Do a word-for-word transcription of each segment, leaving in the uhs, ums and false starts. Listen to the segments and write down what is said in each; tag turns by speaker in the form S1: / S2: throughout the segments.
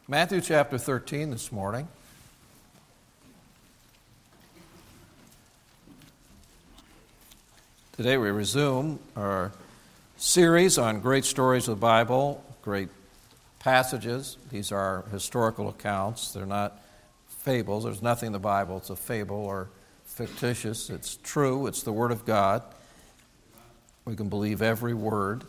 S1: Matthew chapter thirteen this morning. Today we resume our series on great stories of the Bible, great passages. These are historical accounts. They're not fables. There's nothing in the Bible that's a fable or fictitious. It's true. It's the Word of God. We can believe every word.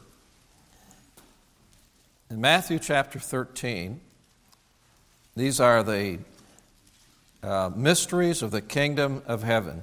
S1: In Matthew chapter thirteen, these are the uh, mysteries of the kingdom of heaven.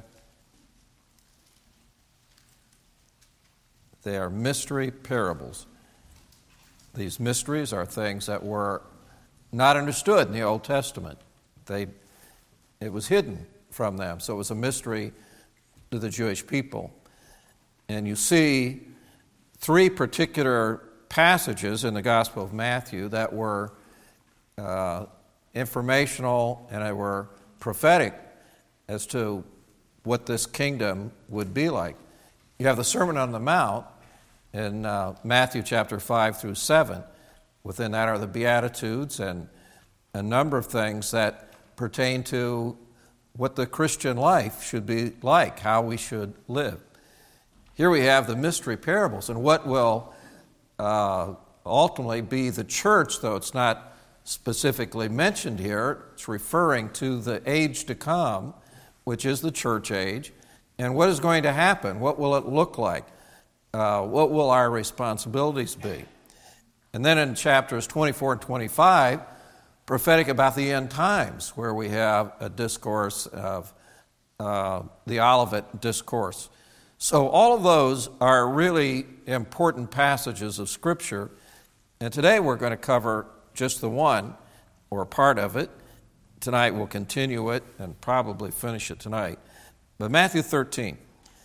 S1: They are mystery parables. These mysteries are things that were not understood in the Old Testament. They, it was hidden from them, so it was a mystery to the Jewish people. And you see three particular passages in the Gospel of Matthew that were uh, informational and they were prophetic as to what this kingdom would be like. You have the Sermon on the Mount in uh, Matthew chapter five through seven. Within that are the Beatitudes and a number of things that pertain to what the Christian life should be like, how we should live. Here we have the mystery parables, and what will uh, ultimately be the church, though it's not specifically mentioned here. It's referring to the age to come, which is the church age, and what is going to happen? What will it look like? Uh, what will our responsibilities be? And then in chapters twenty-four and twenty-five, prophetic about the end times, where we have a discourse of uh, the Olivet Discourse. So all of those are really important passages of Scripture, and today we're going to cover just the one, or part of it. Tonight we'll continue it and probably finish it tonight. But Matthew thirteen.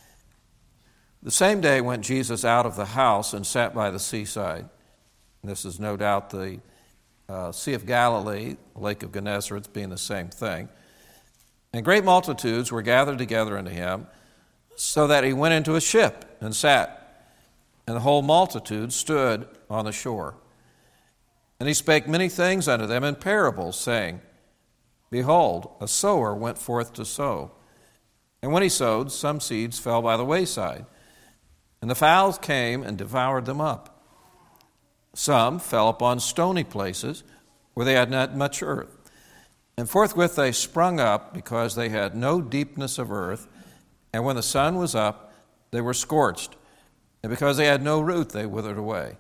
S1: The same day went Jesus out of the house and sat by the seaside. This is no doubt the uh, Sea of Galilee, Lake of Gennesaret being the same thing. And great multitudes were gathered together unto him, so that he went into a ship and sat, and the whole multitude stood on the shore. And he spake many things unto them in parables, saying, Behold, a sower went forth to sow. And when he sowed, some seeds fell by the wayside, and the fowls came and devoured them up. Some fell upon stony places, where they had not much earth. And forthwith they sprung up, because they had no deepness of earth. And when the sun was up, they were scorched. And because they had no root, they withered away.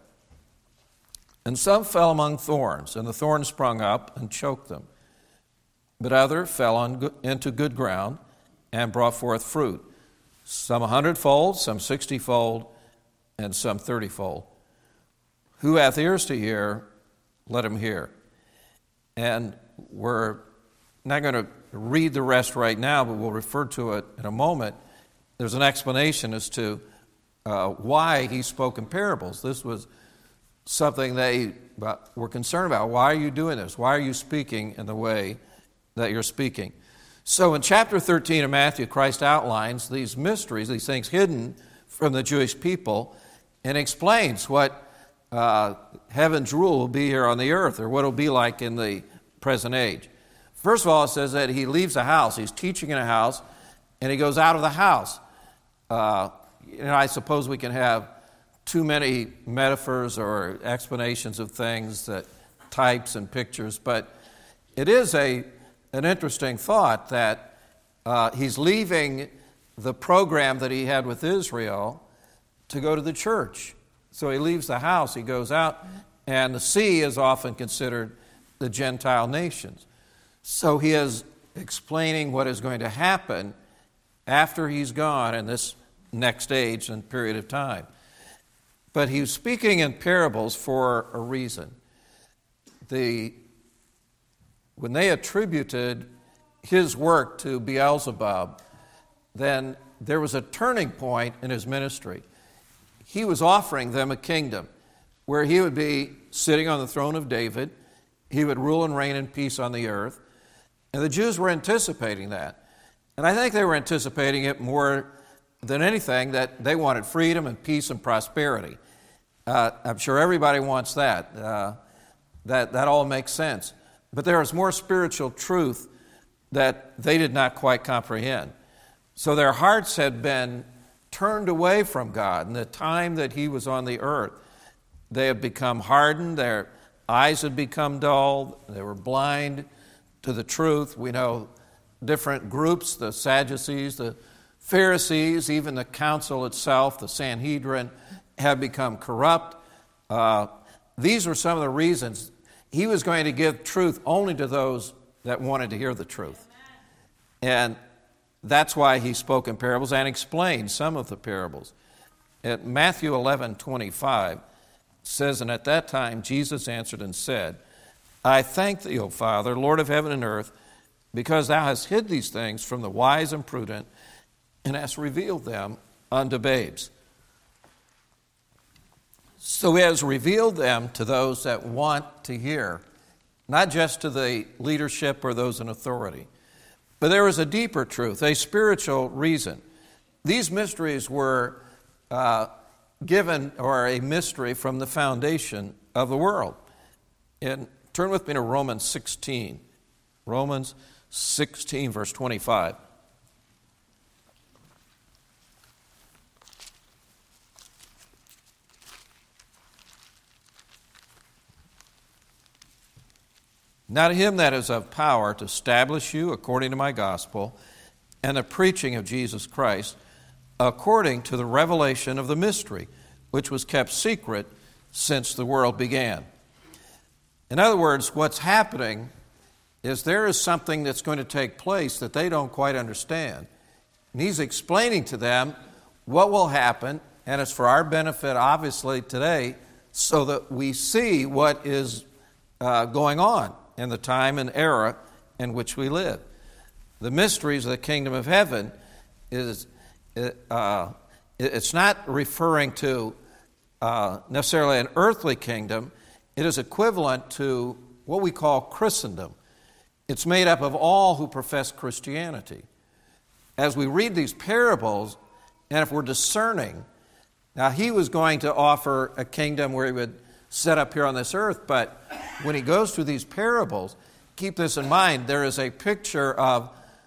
S1: And some fell among thorns, and the thorns sprung up and choked them. But other fell on good, into good ground, and brought forth fruit, some a hundredfold, some sixtyfold, and some thirtyfold. Who hath ears to hear, let him hear. And we're not going to read the rest right now, but we'll refer to it in a moment. There's an explanation as to uh, why he spoke in parables. This was something they were concerned about. Why are you doing this? Why are you speaking in the way that you're speaking? So in chapter thirteen of Matthew, Christ outlines these mysteries, these things hidden from the Jewish people, and explains what uh, heaven's rule will be here on the earth, or what it will be like in the present age. First of all, it says that he leaves the house. He's teaching in a house, and he goes out of the house. Uh, you know, I suppose we can have too many metaphors or explanations of things, that types and pictures, but it is a an interesting thought that uh, he's leaving the program that he had with Israel to go to the church. So he leaves the house, he goes out, and the sea is often considered the Gentile nations. So he is explaining what is going to happen after he's gone in this next age and period of time. But he's speaking in parables for a reason. The When they attributed his work to Beelzebub, then there was a turning point in his ministry. He was offering them a kingdom where he would be sitting on the throne of David. He would rule and reign in peace on the earth. And the Jews were anticipating that. And I think they were anticipating it more than anything, that they wanted freedom and peace and prosperity. Uh, I'm sure everybody wants that. Uh, that. That all makes sense. but there is more spiritual truth that they did not quite comprehend. So their hearts had been turned away from God. In the time that he was on the earth, they had become hardened, their eyes had become dull, they were blind to the truth. We know different groups, the Sadducees, the Pharisees, even the council itself, the Sanhedrin, have become corrupt. Uh, these were some of the reasons. He was going to give truth only to those that wanted to hear the truth. And that's why he spoke in parables and explained some of the parables. At Matthew eleven twenty-five says, "And at that time Jesus answered and said, I thank thee, O Father, Lord of heaven and earth, because thou hast hid these things from the wise and prudent, and hast revealed them unto babes." So he has revealed them to those that want to hear, not just to the leadership or those in authority. But there is a deeper truth, a spiritual reason. These mysteries were uh, given, or a mystery from the foundation of the world. And turn with me to Romans sixteen. Romans sixteen, verse twenty-five. "Now to him that is of power to establish you according to my gospel and the preaching of Jesus Christ, according to the revelation of the mystery, which was kept secret since the world began." In other words, what's happening is there is something that's going to take place that they don't quite understand. And he's explaining to them what will happen, and it's for our benefit, obviously, today, so that we see what is uh, going on in the time and era in which we live. The mysteries of the kingdom of heaven is, uh, it's not referring to uh, necessarily an earthly kingdom. It is equivalent to what we call Christendom. It's made up of all who profess Christianity. As we read these parables, and if we're discerning, now he was going to offer a kingdom where he would set up here on this earth, but when he goes through these parables, keep this in mind, there is a picture of,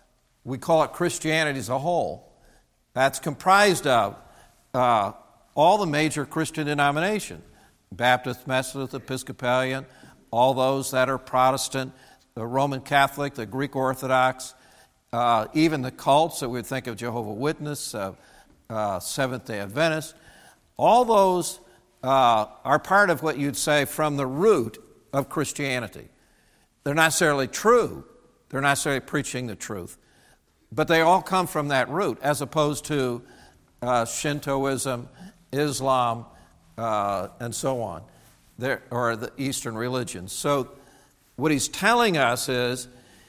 S1: we call it Christianity as a whole. That's comprised of uh, all the major Christian denominations, Baptist, Methodist, Episcopalian, all those that are Protestant, the Roman Catholic, the Greek Orthodox, uh, even the cults that we would think of Jehovah's Witness, uh, uh, Seventh-day Adventist. All those uh, are part of what you'd say from the root of Christianity. They're not necessarily true. They're not necessarily preaching the truth. But they all come from that root, as opposed to uh, Shintoism, Islam, uh, and so on, there, or the Eastern religions. So what he's telling us is,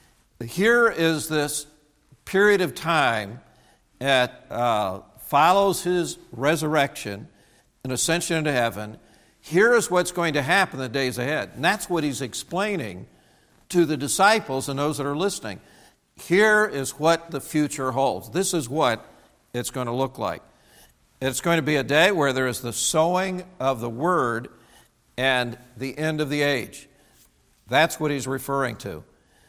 S1: here is this period of time that uh, follows his resurrection and ascension into heaven. Here is what's going to happen in the days ahead. And that's what he's explaining to the disciples and those that are listening. Here is what the future holds. This is what it's going to look like. It's going to be a day where there is the sowing of the word and the end of the age. That's what he's referring to.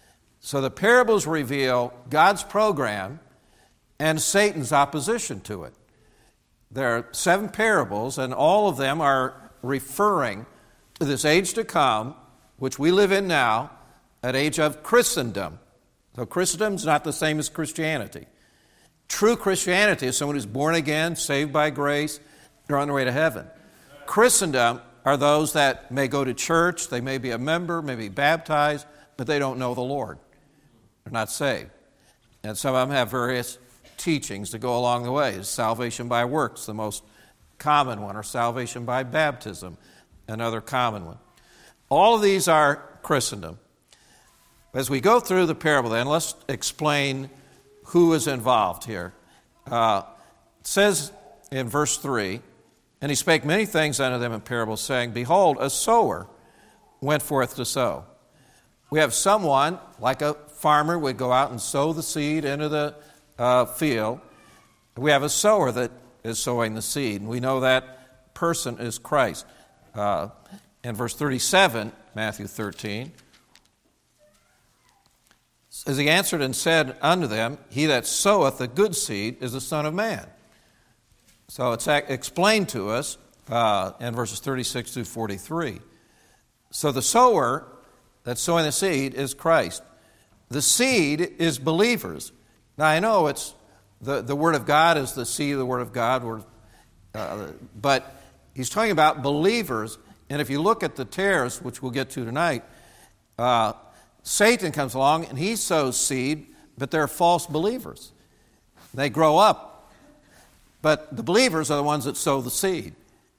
S1: So the parables reveal God's program and Satan's opposition to it. There are seven parables, and all of them are referring to this age to come, which we live in now, an age of Christendom. So Christendom is not the same as Christianity. True Christianity is someone who's born again, saved by grace, they're on their way to heaven. Christendom are those that may go to church, they may be a member, may be baptized, but they don't know the Lord. They're not saved. And some of them have various teachings that go along the way. Salvation by works, the most common one, or salvation by baptism, another common one. All of these are Christendom. As we go through the parable then, let's explain who is involved here. Uh, it says in verse three, "And he spake many things unto them in parables, saying, Behold, a sower went forth to sow." We have someone, like a farmer, would go out and sow the seed into the uh, field. We have a sower that is sowing the seed, and we know that person is Christ. Uh, in verse thirty-seven, Matthew thirteen, As he answered and said unto them, he that soweth the good seed is the Son of Man. So it's explained to us uh, in verses thirty-six through forty-three. So the sower that's sowing the seed is Christ. The seed is believers. Now I know it's the, the Word of God is the seed of the Word of God, Word, uh, but he's talking about believers. And if you look at the tares, which we'll get to tonight, uh, Satan comes along and he sows seed, but they're false believers. They grow up, but the believers are the ones that sow the seed.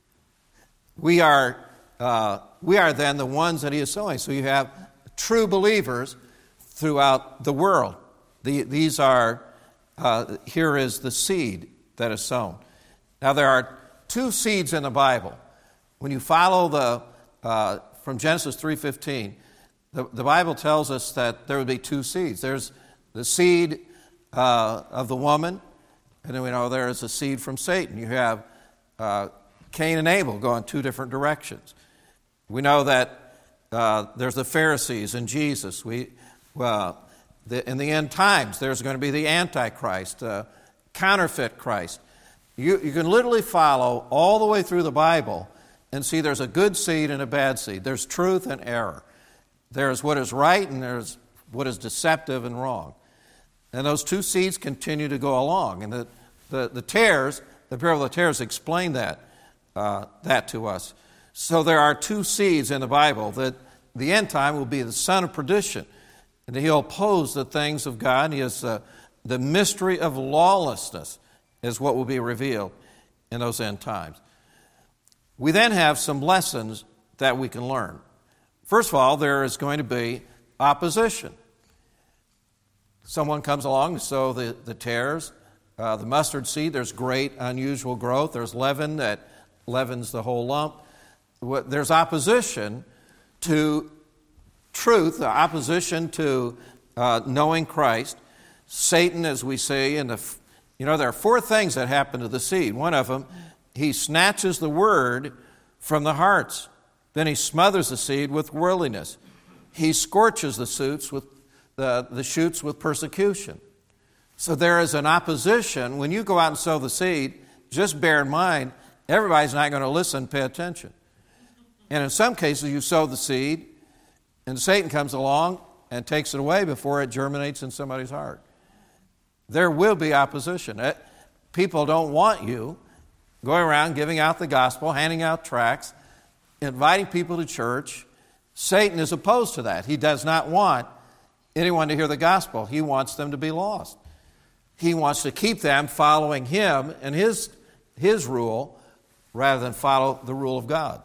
S1: We are, uh, we are then the ones that he is sowing. So you have true believers throughout the world. The, these are, uh, here is the seed that is sown. Now there are two seeds in the Bible. When you follow the, uh, from Genesis three fifteen, The, the Bible tells us that there would be two seeds. There's the seed uh, of the woman, and then we know there is a seed from Satan. You have uh, Cain and Abel going two different directions. We know that uh, there's the Pharisees and Jesus. We, uh, the, in the end times, there's going to be the Antichrist, uh, counterfeit Christ. You, you can literally follow all the way through the Bible and see there's a good seed and a bad seed. There's truth and error. There's what is right and there's what is deceptive and wrong. And those two seeds continue to go along. And the, the, the tares, the parable of the tares explain that, uh, that to us. So there are two seeds in the Bible. That the end time will be the son of perdition. And he'll oppose the things of God. He is uh, the mystery of lawlessness is what will be revealed in those end times. We then have some lessons that we can learn. First of all, there is going to be opposition. Someone comes along to sow the, the tares, uh, the mustard seed. There's great, unusual growth. There's leaven that leavens the whole lump. There's opposition to truth, opposition to uh, knowing Christ. Satan, as we see, in the, you know, there are four things that happen to the seed. One of them, he snatches the word from the hearts. Then he smothers the seed with worldliness. He scorches the shoots with the, the shoots with persecution. So there is an opposition. When you go out and sow the seed, just bear in mind, everybody's not going to listen, pay attention. And in some cases, you sow the seed, and Satan comes along and takes it away before it germinates in somebody's heart. There will be opposition. People don't want you going around giving out the gospel, handing out tracts, inviting people to church. Satan is opposed to that. He does not want anyone to hear the gospel. He wants them to be lost. He wants to keep them following him and his, his rule rather than follow the rule of God.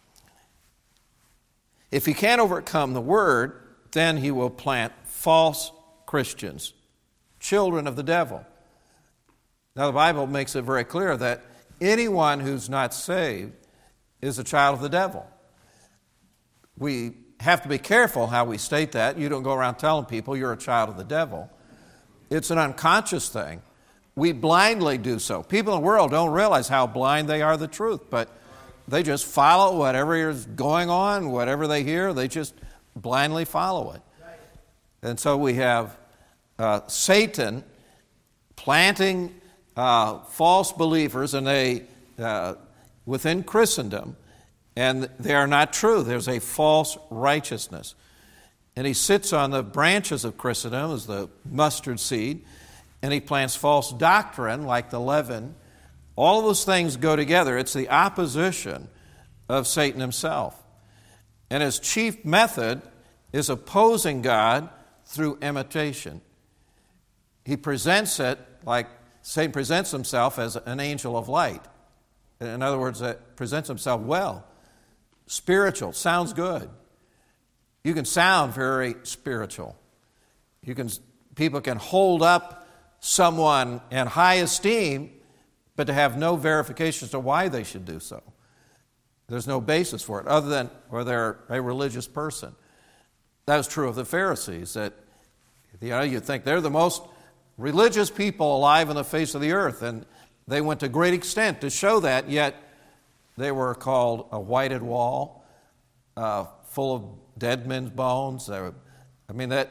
S1: If he can't overcome the word, then he will plant false Christians, children of the devil. Now the Bible makes it very clear that anyone who's not saved is a child of the devil. We have to be careful how we state that. You don't go around telling people you're a child of the devil. It's an unconscious thing. We blindly do so. People in the world don't realize how blind they are to the truth, but they just follow whatever is going on, whatever they hear, they just blindly follow it. And so we have uh, Satan planting uh, false believers, and they uh, within Christendom, and they are not true. There's a false righteousness. And he sits on the branches of Christendom as the mustard seed, and he plants false doctrine like the leaven. All of those things go together. It's the opposition of Satan himself. And his chief method is opposing God through imitation. He presents it like Satan presents himself as an angel of light. In other words, it presents himself well. Spiritual, sounds good. You can sound very spiritual. You can, people can hold up someone in high esteem, but to have no verification as to why they should do so. There's no basis for it, other than, or they're a religious person. That was true of the Pharisees, that, you know, you'd think they're the most religious people alive on the face of the earth, and they went to great extent to show that, yet they were called a whited wall, uh, full of dead men's bones. Were, I mean, that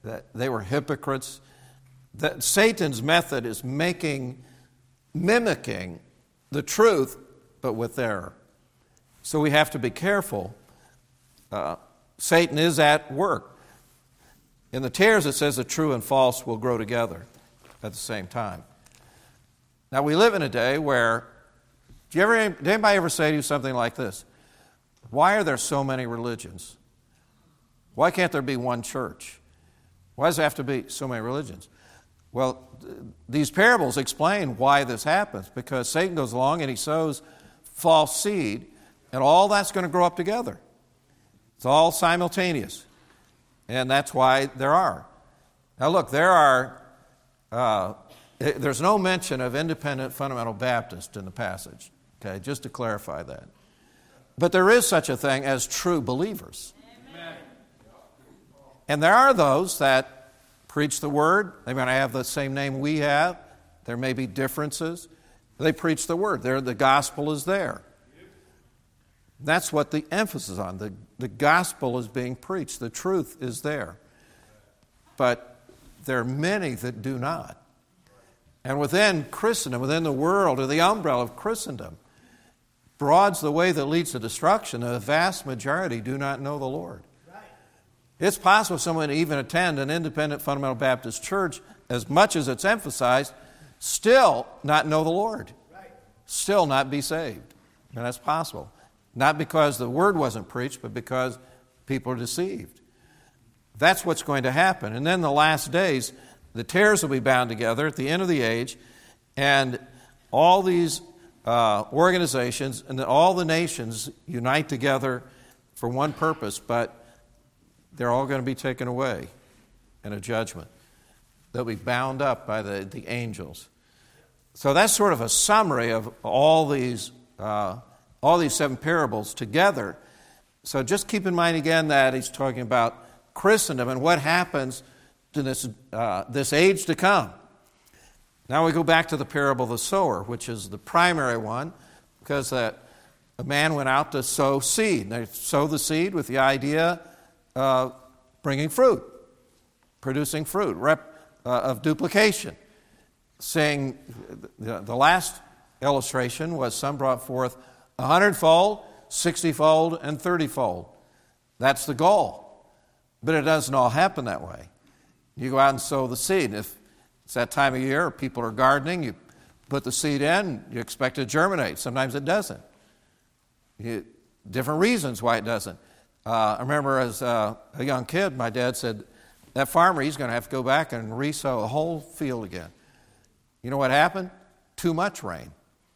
S1: that they were hypocrites. That Satan's method is making, mimicking the truth, but with error. So we have to be careful. Uh, Satan is at work. In the tares, it says the true and false will grow together at the same time. Now, we live in a day where, do you ever, did anybody ever say to you something like this? Why are there so many religions? Why can't there be one church? Why does there have to be so many religions? Well, th- these parables explain why this happens, because Satan goes along and he sows false seed, and all that's going to grow up together. It's all simultaneous, and that's why there are. Now look, there are, uh, there's no mention of independent fundamental Baptist in the passage, okay, just to clarify that. But there is such a thing as true believers. Amen. And there are those that preach the word. They might have the same name we have. There may be differences. They preach the word. There, the gospel is there. That's what the emphasis is on. The, the gospel is being preached. The truth is there. But there are many that do not. And within Christendom, within the world, or the umbrella of Christendom, broad's the way that leads to destruction. The vast majority do not know the Lord. It's possible someone to even attend an independent fundamental Baptist church, as much as it's emphasized, still not know the Lord. Still not be saved. And that's possible. Not because the word wasn't preached, but because people are deceived. That's what's going to happen. And then the last days, the tares will be bound together at the end of the age, and all these uh, organizations and all the nations unite together for one purpose, but they're all going to be taken away in a judgment. They'll be bound up by the, the angels. So that's sort of a summary of all these uh, all these seven parables together. So just keep in mind again that he's talking about Christendom and what happens to this uh, this age to come. Now we go back to the parable of the sower, which is the primary one, because that a man went out to sow seed. They sow the seed with the idea Uh, bringing fruit, producing fruit, rep, uh, of duplication. Saying the, the last illustration was some brought forth a hundredfold, sixtyfold, and thirtyfold. That's the goal. But it doesn't all happen that way. You go out and sow the seed. If it's that time of year, people are gardening, you put the seed in, you expect it to germinate. Sometimes it doesn't. You, different reasons why it doesn't. Uh, I remember as uh, a young kid, my dad said, that farmer, he's going to have to go back and re-sow the whole field again. You know what happened? Too much rain.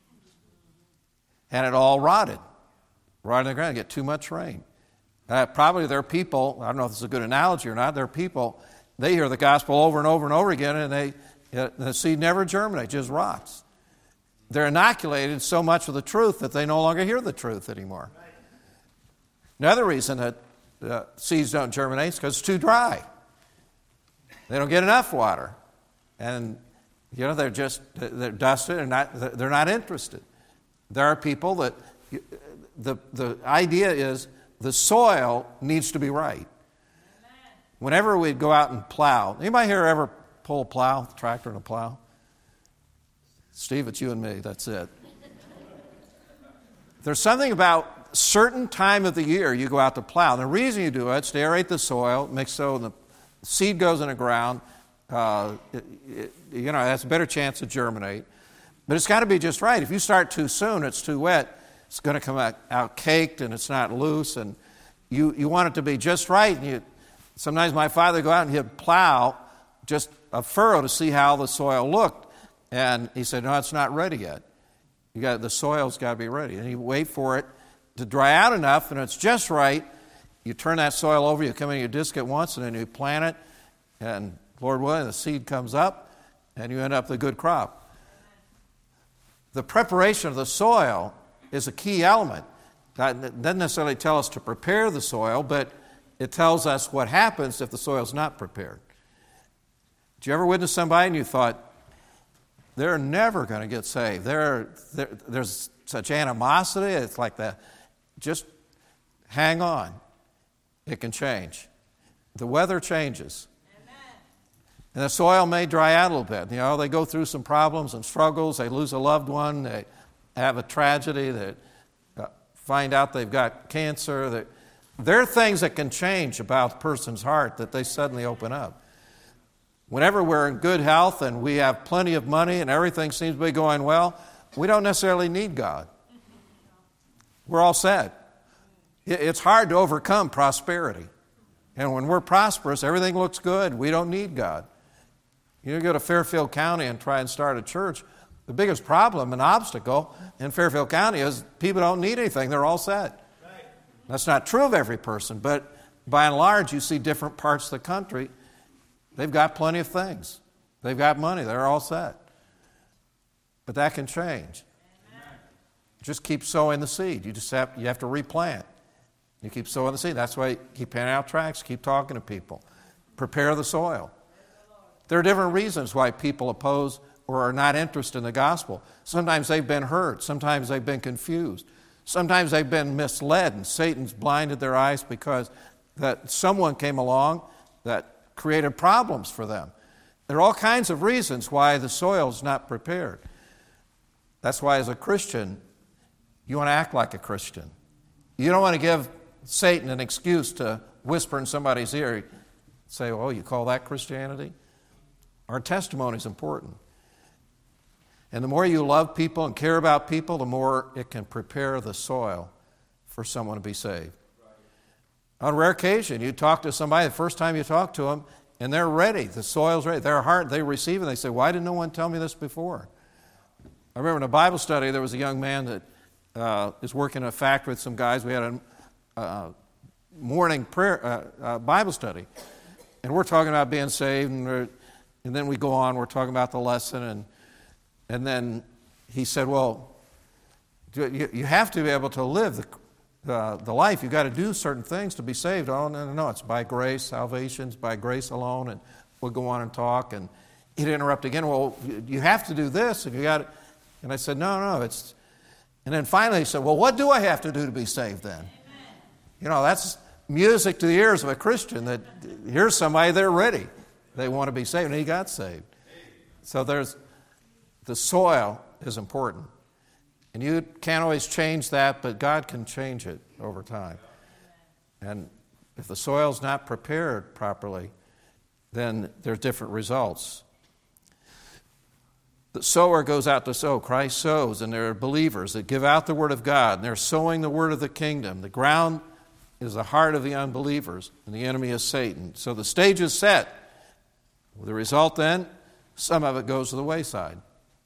S1: And it all rotted. Rotted in the ground, get too much rain. Uh, probably there are people, I don't know if this is a good analogy or not, there are people, they hear the gospel over and over and over again, and they uh, the seed never germinates, just rots. They're inoculated so much with the truth that they no longer hear the truth anymore. Another reason that uh, seeds don't germinate is because it's too dry. They don't get enough water. And, you know, they're just, they're dusted and not, they're not interested. There are people that, the, the idea is the soil needs to be right. Whenever we'd go out and plow, anybody here ever pull a plow, a tractor and a plow? Steve, it's you and me, that's it. There's something about certain time of the year you go out to plow. And the reason you do it is to aerate the soil, make so the seed goes in the ground. Uh, it, it, you know, it has a better chance to germinate. But it's got to be just right. If you start too soon, it's too wet, it's going to come out, out caked and it's not loose. And you, you want it to be just right. And you, sometimes my father would go out and he'd plow just a furrow to see how the soil looked. And he said, no, it's not ready yet. You got the soil's got to be ready. And he'd wait for it to dry out enough, and it's just right. You turn that soil over, you come in your disc at once, and then you plant it, and Lord willing, the seed comes up, and you end up with a good crop. The preparation of the soil is a key element. That doesn't necessarily tell us to prepare the soil, but it tells us what happens if the soil is not prepared. Did you ever witness somebody and you thought, they're never going to get saved? They're, they're, there's such animosity, it's like that. Just hang on. It can change. The weather changes. Amen. And the soil may dry out a little bit. You know, they go through some problems and struggles. They lose a loved one. They have a tragedy. They uh, find out they've got cancer. They, there are things that can change about a person's heart that they suddenly open up. Whenever we're in good health and we have plenty of money and everything seems to be going well, we don't necessarily need God. We're all set. It's hard to overcome prosperity. And when we're prosperous, everything looks good. We don't need God. You go to Fairfield County and try and start a church, the biggest problem and obstacle in Fairfield County is people don't need anything. They're all set. Right. That's not true of every person, but by and large, you see different parts of the country. They've got plenty of things. They've got money. They're all set. But that can change. Amen. Just keep sowing the seed. You just have, you have to replant. You keep sowing the seed. That's why you keep handing out tracts, keep talking to people. Prepare the soil. There are different reasons why people oppose or are not interested in the gospel. Sometimes they've been hurt. Sometimes they've been confused. Sometimes they've been misled and Satan's blinded their eyes because that someone came along that created problems for them. There are all kinds of reasons why the soil is not prepared. That's why as a Christian, you want to act like a Christian. You don't want to give Satan an excuse to whisper in somebody's ear, say, oh, you call that Christianity? Our testimony is important. And the more you love people and care about people, the more it can prepare the soil for someone to be saved. On a rare occasion, you talk to somebody, the first time you talk to them, and they're ready. The soil's ready. Their heart, they receive it. They say, why did no one tell me this before? I remember in a Bible study, there was a young man that uh, is working in a factory with some guys. We had a uh, morning prayer uh, uh, Bible study. And we're talking about being saved, and, we're, and then we go on, we're talking about the lesson, and and then he said, well, you, you have to be able to live the Uh, the life, you've got to do certain things to be saved. Oh, no, no, no, it's by grace, salvation's by grace alone, and we'll go on and talk. And he'd interrupt again, well, you have to do this, if you got it. And I said, no, no, it's, and then finally he said, well, what do I have to do to be saved then? Amen. You know, that's music to the ears of a Christian, that here's somebody, they're ready. They want to be saved, and he got saved. So there's, the soil is important. And you can't always change that, but God can change it over time. And if the soil's not prepared properly, then there's different results. The sower goes out to sow. Christ sows, and there are believers that give out the word of God, and they're sowing the word of the kingdom. The ground is the heart of the unbelievers, and the enemy is Satan. So the stage is set. The result then, some of it goes to the wayside.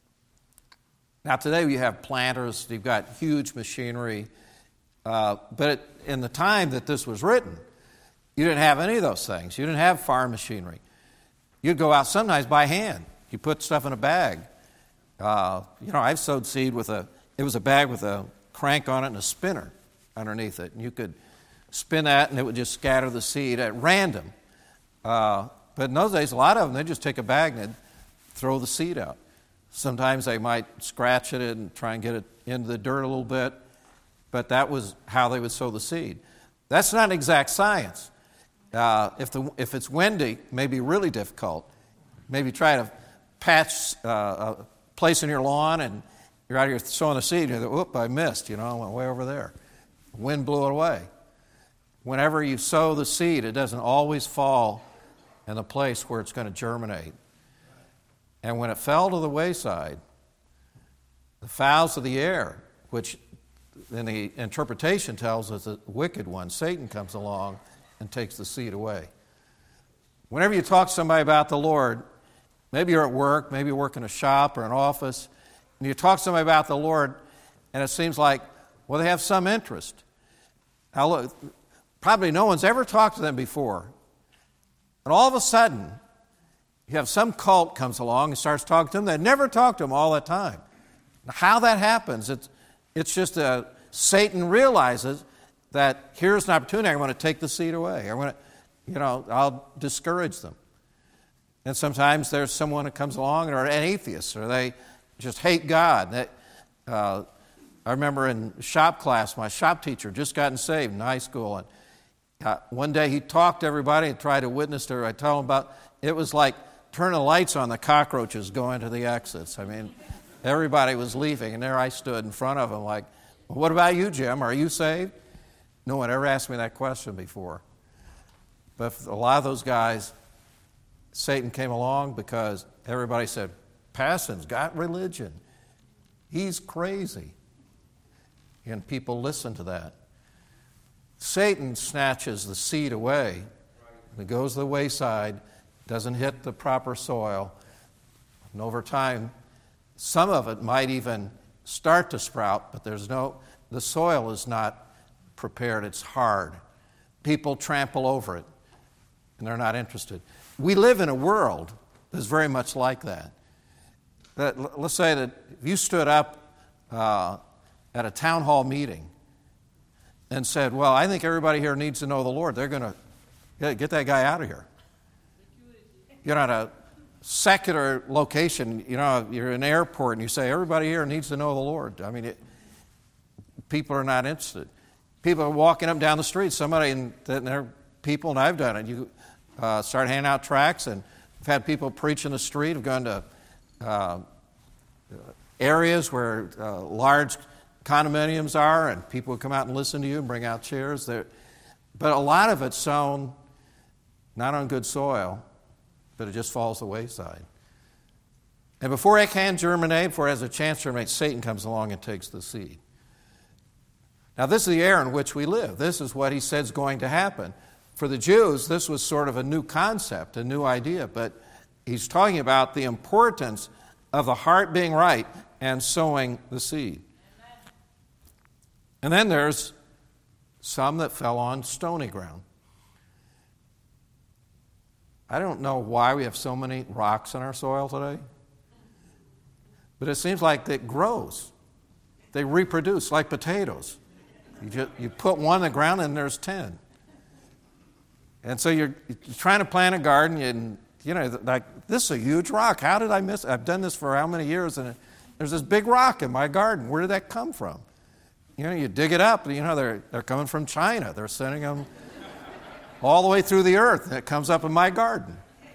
S1: Now today you have planters, you've got huge machinery, uh, but it, in the time that this was written, you didn't have any of those things. You didn't have farm machinery. You'd go out sometimes by hand. You put stuff in a bag. Uh, you know, I've sowed seed with a, it was a bag with a crank on it and a spinner underneath it. And you could spin that and it would just scatter the seed at random. Uh, but in those days, a lot of them, they'd just take a bag and they'd throw the seed out. Sometimes they might scratch it and try and get it into the dirt a little bit, but that was how they would sow the seed. That's not exact science. Uh, if the if it's windy, it may be really difficult. Maybe try to patch uh, a place in your lawn, and you're out here sowing the seed, and you go, whoop, I missed, you know, I went way over there. The wind blew it away. Whenever you sow the seed, it doesn't always fall in the place where it's going to germinate. And when it fell to the wayside, the fowls of the air, which in the interpretation tells us the wicked one, Satan, comes along and takes the seed away. Whenever you talk to somebody about the Lord, maybe you're at work, maybe you work in a shop or an office, and you talk to somebody about the Lord, and it seems like, well, they have some interest. Now, look, probably no one's ever talked to them before. And all of a sudden, you have some cult comes along and starts talking to them. They never talked to them all that time. How that happens, it's, it's just a, Satan realizes that here's an opportunity. I'm going to take the seed away. I'm going to, you know, I'll discourage them. And sometimes there's someone that comes along, or an atheist, or they just hate God. They, uh, I remember in shop class, my shop teacher just gotten saved in high school, and uh, one day he talked to everybody and tried to witness to her. I told him about, it was like turn the lights on, the cockroaches go into the exits. I mean, everybody was leaving, and there I stood in front of them like, well, what about you, Jim? Are you saved? No one ever asked me that question before. But a lot of those guys, Satan came along because everybody said, Passon's got religion. He's crazy. And people listened to that. Satan snatches the seed away. It goes to the wayside, doesn't hit the proper soil. And over time, some of it might even start to sprout, but there's no, the soil is not prepared. It's hard. People trample over it, and they're not interested. We live in a world that's very much like that. that let's say that if you stood up uh, at a town hall meeting and said, well, I think everybody here needs to know the Lord, they're going to yeah, get that guy out of here. You're at a secular location, you know, you're in an airport and you say, everybody here needs to know the Lord. I mean, it, people are not interested. People are walking up and down the street. Somebody, and there are people, and I've done it, you uh, start handing out tracts, and I've had people preach in the street. I've gone to uh, areas where uh, large condominiums are, and people would come out and listen to you and bring out chairs. There, but a lot of it's sown not on good soil, but it just falls to the wayside. And before it can germinate, before it has a chance to germinate, Satan comes along and takes the seed. Now, this is the era in which we live. This is what he said is going to happen. For the Jews, this was sort of a new concept, a new idea, but he's talking about the importance of the heart being right and sowing the seed. Amen. And then there's some that fell on stony ground. I don't know why we have so many rocks in our soil today, but it seems like it grows. They reproduce like potatoes. You, just, you put one in the ground and there's ten. And so you're, you're trying to plant a garden and, you know, like, this is a huge rock. How did I miss it? I've done this for how many years, and there's this big rock in my garden. Where did that come from? You know, you dig it up, you know, they're, they're coming from China. They're sending them all the way through the earth, and it comes up in my garden.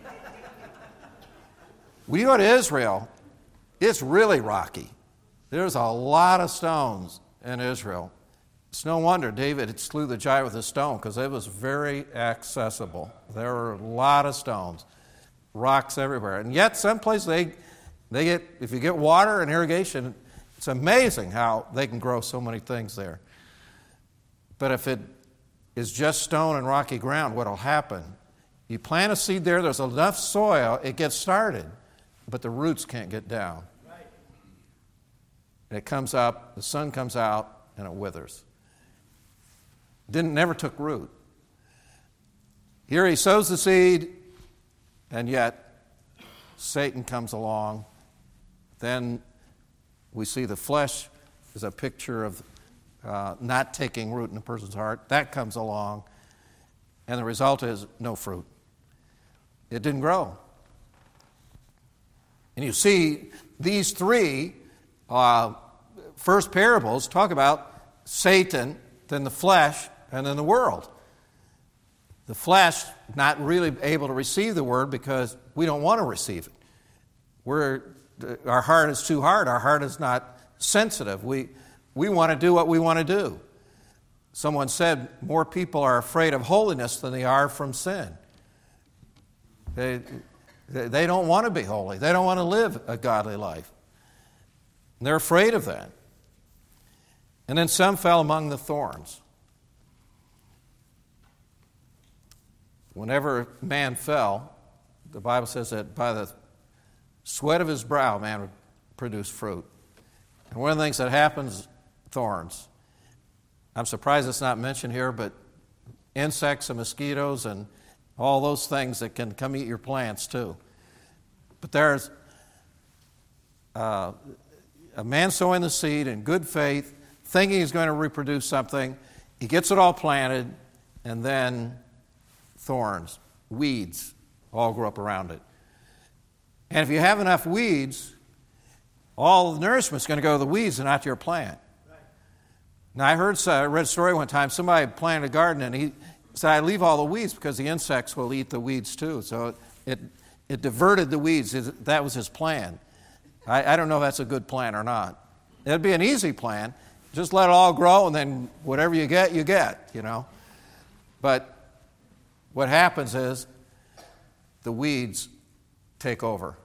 S1: When you go to Israel, it's really rocky. There's a lot of stones in Israel. It's no wonder David slew the giant with a stone, because it was very accessible. There were a lot of stones, rocks everywhere. And yet, some places they, they get, if you get water and irrigation, it's amazing how they can grow so many things there. But if it is just stone and rocky ground, what will happen? You plant a seed there, there's enough soil, it gets started, but the roots can't get down. Right. And it comes up, the sun comes out, and it withers. Didn't never took root. Here he sows the seed, and yet Satan comes along. Then we see the flesh is a picture of uh, not taking root in a person's heart. That comes along, and the result is no fruit. It didn't grow. And you see these three uh, first parables talk about Satan, then the flesh, and then the world. The flesh not really able to receive the word because we don't want to receive it. We're, our heart is too hard. Our heart is not sensitive. We, we want to do what we want to do. Someone said more people are afraid of holiness than they are from sin. They, they don't want to be holy. They don't want to live a godly life. And they're afraid of that. And then some fell among the thorns. Whenever man fell, the Bible says that by the sweat of his brow, man would produce fruit. And one of the things that happens, thorns. I'm surprised it's not mentioned here, but insects and mosquitoes and all those things that can come eat your plants too. But there's uh, a man sowing the seed in good faith, thinking he's going to reproduce something. He gets it all planted, and then thorns, weeds, all grow up around it. And if you have enough weeds, all the nourishment is going to go to the weeds and not to your plant. Right. Now, I heard, I read a story one time, somebody planted a garden, and he said, I leave all the weeds because the insects will eat the weeds too. So it It diverted the weeds. That was his plan. I, I don't know if that's a good plan or not. It'd be an easy plan. Just let it all grow, and then whatever you get, you get, you know. But what happens is the weeds take over.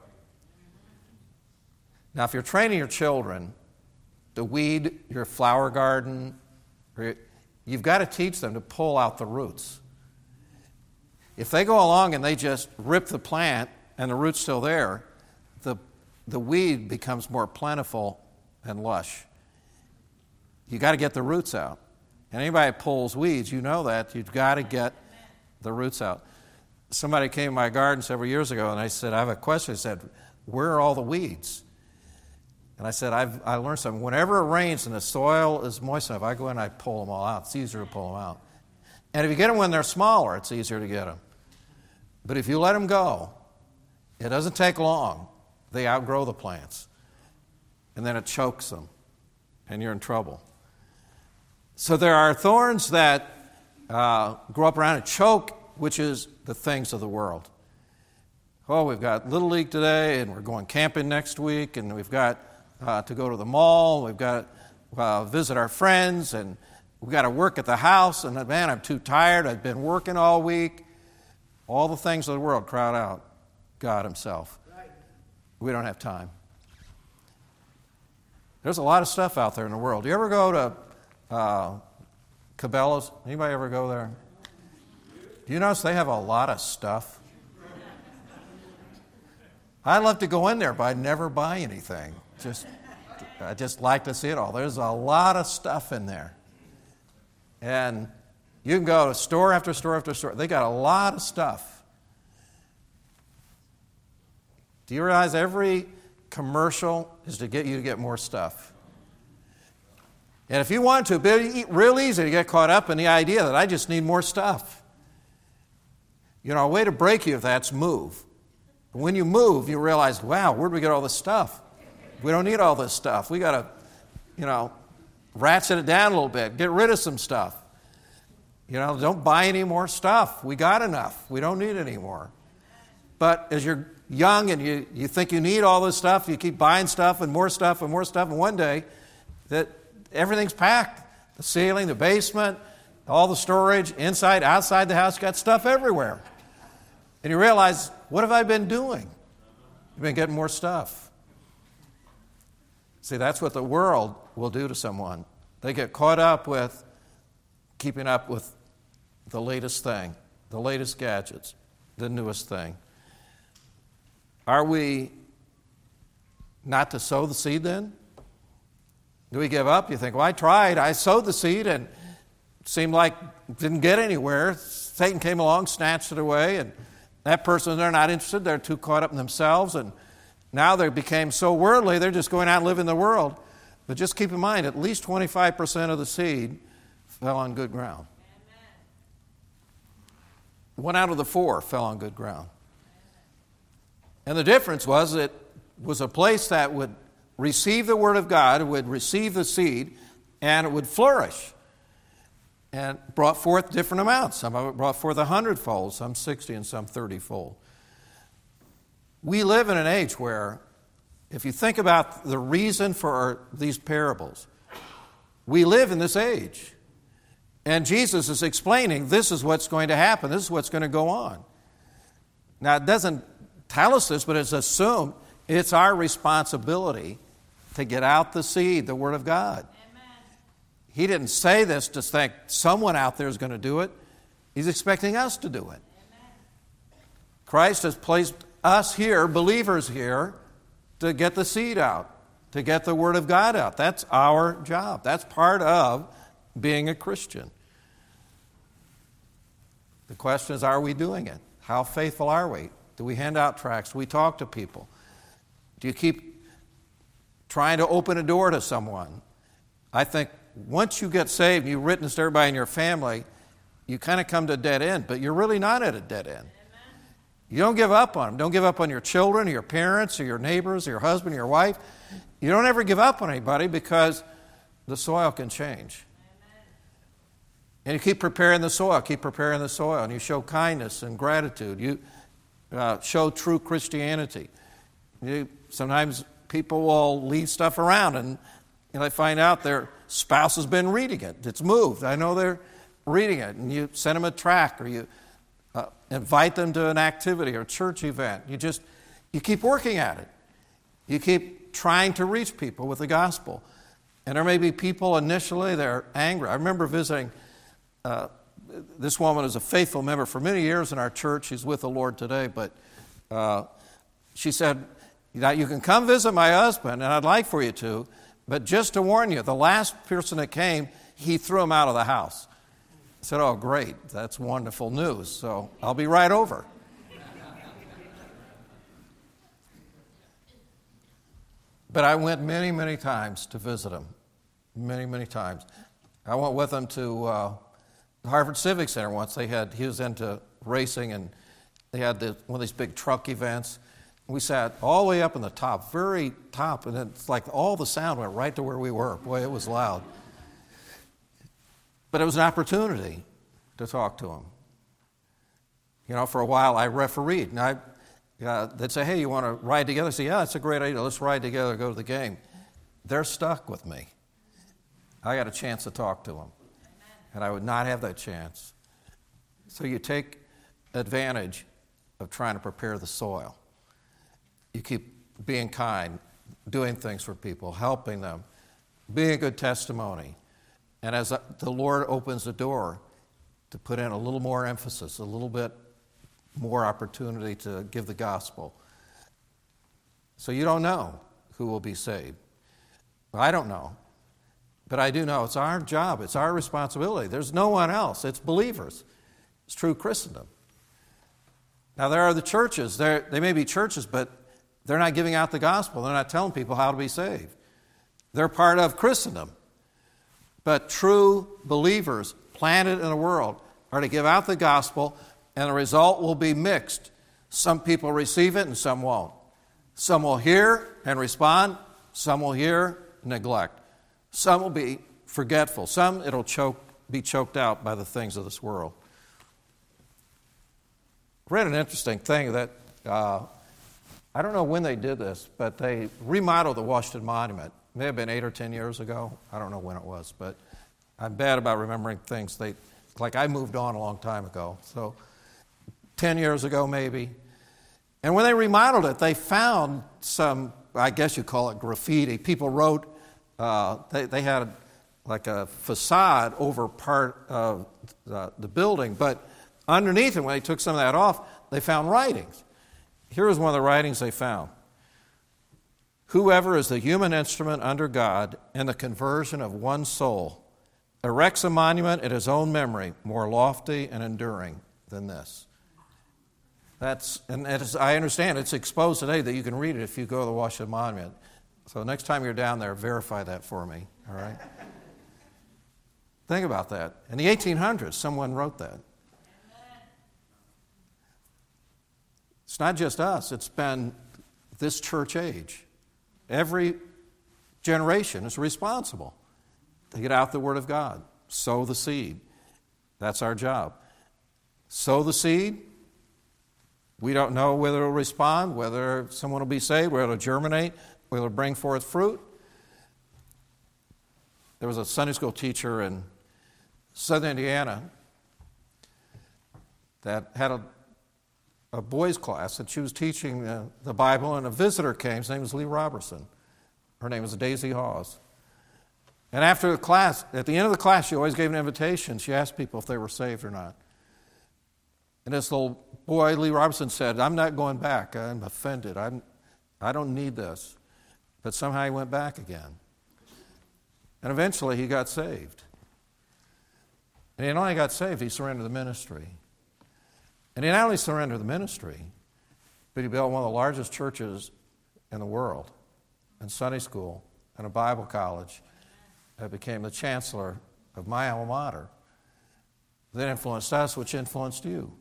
S1: Now, if you're training your children to weed your flower garden, you've got to teach them to pull out the roots. If they go along and they just rip the plant and the root's still there, the, the weed becomes more plentiful and lush. You got to get the roots out. And anybody that pulls weeds, you know that. You've got to get the roots out. Somebody came to my garden several years ago, and I said, I have a question. I said, where are all the weeds? And I said, I've I learned something. Whenever it rains and the soil is moist enough, I go in and I pull them all out. It's easier to pull them out. And if you get them when they're smaller, it's easier to get them. But if you let them go, it doesn't take long. They outgrow the plants. And then it chokes them, and you're in trouble. So there are thorns that uh, grow up around and choke, which is the things of the world. Oh, we've got Little League today, and we're going camping next week, and we've got uh, to go to the mall, we've got to uh, visit our friends, and we've got to work at the house, and man, I'm too tired, I've been working all week. All the things of the world crowd out God himself. We don't have time. There's a lot of stuff out there in the world. Do you ever go to uh, Cabela's? Anybody ever go there? Do you notice they have a lot of stuff? I love to go in there, but I never buy anything. Just, I just like to see it all. There's a lot of stuff in there. And you can go to store after store after store. They got a lot of stuff. Do you realize every commercial is to get you to get more stuff? And if you want to, it'd be real easy to get caught up in the idea that I just need more stuff. You know, a way to break you if that's move. But when you move, you realize, wow, where'd we get all this stuff? We don't need all this stuff. We got to, you know, ratchet it down a little bit, get rid of some stuff. You know, don't buy any more stuff. We got enough. We don't need any more. But as you're young and you, you think you need all this stuff, you keep buying stuff and more stuff and more stuff, and one day that everything's packed. The ceiling, the basement, all the storage, inside, outside the house, got stuff everywhere. And you realize, what have I been doing? You've been getting more stuff. See, that's what the world will do to someone. They get caught up with keeping up with the latest thing, the latest gadgets, the newest thing. Are we not to sow the seed then? Do we give up? You think, well, I tried. I sowed the seed and it seemed like it didn't get anywhere. Satan came along, snatched it away, and that person, they're not interested. They're too caught up in themselves, and now they became so worldly, they're just going out and living the world. But just keep in mind, at least twenty-five percent of the seed fell on good ground. One out of the four fell on good ground. And the difference was it was a place that would receive the Word of God, it would receive the seed, and it would flourish. And brought forth different amounts. Some of it brought forth a hundredfold, some sixty, and some thirty-fold. We live in an age where, if you think about the reason for these parables, we live in this age. And Jesus is explaining this is what's going to happen, this is what's going to go on. Now, it doesn't tell us this, but it's assumed it's our responsibility to get out the seed, the Word of God. Amen. He didn't say this to think someone out there is going to do it. He's expecting us to do it. Amen. Christ has placed us here, believers here, to get the seed out, to get the Word of God out. That's our job. That's part of being a Christian. The question is, are we doing it? How faithful are we? Do we hand out tracts? Do we talk to people? Do you keep trying to open a door to someone? I think once you get saved and you witness to everybody in your family, you kind of come to a dead end, but you're really not at a dead end. Amen. You don't give up on them. Don't give up on your children or your parents or your neighbors or your husband or your wife. You don't ever give up on anybody because the soil can change. Amen. And you keep preparing the soil, keep preparing the soil, and you show kindness and gratitude. You uh, show true Christianity. You, sometimes people will leave stuff around, and you know, they find out their spouse has been reading it. It's moved. I know they're reading it, and you send them a tract, or you uh, invite them to an activity or a church event. You just, you keep working at it. You keep trying to reach people with the gospel. And there may be people initially, they're angry. I remember visiting, uh, this woman is a faithful member for many years in our church. She's with the Lord today, but uh, she said, you can come visit my husband, and I'd like for you to, but just to warn you, the last person that came, he threw him out of the house. I said, oh, great, that's wonderful news, so I'll be right over. But I went many, many times to visit him, many, many times. I went with him to uh, the Harvard Civic Center once. They had, he was into racing, and they had the, one of these big truck events. We sat all the way up in the top, very top, and it's like all the sound went right to where we were. Boy, it was loud. But it was an opportunity to talk to him. You know, for a while I refereed, and I, uh, they'd say, hey, you want to ride together? I say, yeah, that's a great idea. Let's ride together and go to the game. They're stuck with me. I got a chance to talk to them, and I would not have that chance. So you take advantage of trying to prepare the soil. You keep being kind, doing things for people, helping them, being a good testimony. And as the Lord opens the door, to put in a little more emphasis, a little bit more opportunity to give the gospel. So you don't know who will be saved. I don't know. But I do know it's our job, it's our responsibility. There's no one else. It's believers. It's true Christendom. Now there are the churches. They're, they may be churches, but they're not giving out the gospel. They're not telling people how to be saved. They're part of Christendom. But true believers planted in the world are to give out the gospel, and the result will be mixed. Some people receive it and some won't. Some will hear and respond. Some will hear and neglect. Some will be forgetful. Some it'll choke, be choked out by the things of this world. I read an interesting thing that, uh, I don't know when they did this, but they remodeled the Washington Monument. It may have been eight or ten years ago. I don't know when it was, but I'm bad about remembering things. They, like I moved on a long time ago, so ten years ago maybe. And when they remodeled it, they found some, I guess you call it graffiti. People wrote, uh, they, they had like a facade over part of the, the building, but underneath it, when they took some of that off, they found writings. Here was one of the writings they found. Whoever is the human instrument under God in the conversion of one soul erects a monument in his own memory more lofty and enduring than this. That's, and as I understand, it's exposed today that you can read it if you go to the Washington Monument. So next time you're down there, verify that for me, all right? Think about that. In the eighteen hundreds, someone wrote that. It's not just us, it's been this church age. Every generation is responsible to get out the Word of God, sow the seed. That's our job. Sow the seed. We don't know whether it will respond, whether someone will be saved, whether it will germinate, whether it will bring forth fruit. There was a Sunday school teacher in southern Indiana that had a, a boys' class, and she was teaching the, the Bible, and a visitor came. His name was Lee Robertson. Her name was Daisy Hawes. And after the class, at the end of the class, she always gave an invitation. She asked people if they were saved or not. And this little boy, Lee Robertson, said, I'm not going back. I'm offended. I'm, I don't need this. But somehow he went back again. And eventually he got saved. And he not only got saved, he surrendered the ministry. And he not only surrendered the ministry, but he built one of the largest churches in the world, and Sunday school, and a Bible college. That became the chancellor of my alma mater. That influenced us, which influenced you.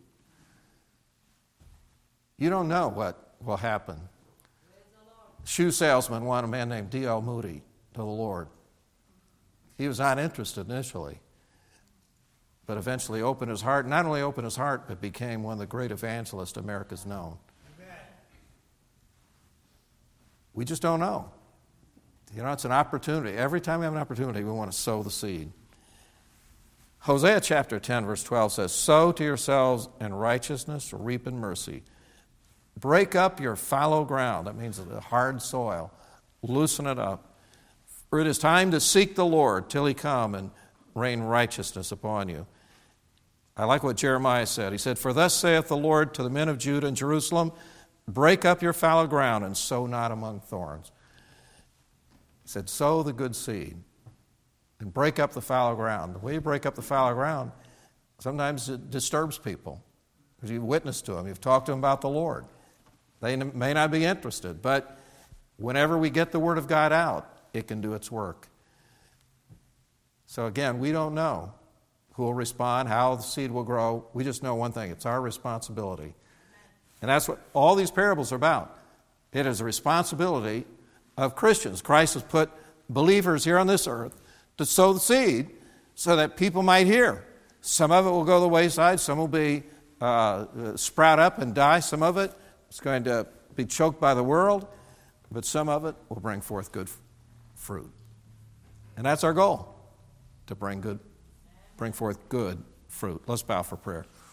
S1: You don't know what will happen. Shoe salesman won a man named D L Moody to the Lord. He was not interested initially. but eventually opened his heart. Not only opened his heart, but became one of the great evangelists America's known. Amen. We just don't know. You know, it's an opportunity. Every time we have an opportunity, we want to sow the seed. Hosea chapter ten, verse twelve says, "Sow to yourselves in righteousness, reap in mercy. Break up your fallow ground." That means the hard soil. Loosen it up. For it is time to seek the Lord till he come and rain righteousness upon you. I like what Jeremiah said. He said, "For thus saith the Lord to the men of Judah and Jerusalem, break up your fallow ground and sow not among thorns." He said, sow the good seed and break up the fallow ground. The way you break up the fallow ground, sometimes it disturbs people because you've witnessed to them. You've talked to them about the Lord. They may not be interested, but whenever we get the Word of God out, it can do its work. So again, we don't know who will respond, how the seed will grow. We just know one thing. It's our responsibility. And that's what all these parables are about. It is a responsibility of Christians. Christ has put believers here on this earth to sow the seed so that people might hear. Some of it will go the wayside. Some will be uh, sprout up and die. Some of it is going to be choked by the world. But some of it will bring forth good fruit. And that's our goal, to bring good, bring forth good fruit. Let's bow for prayer.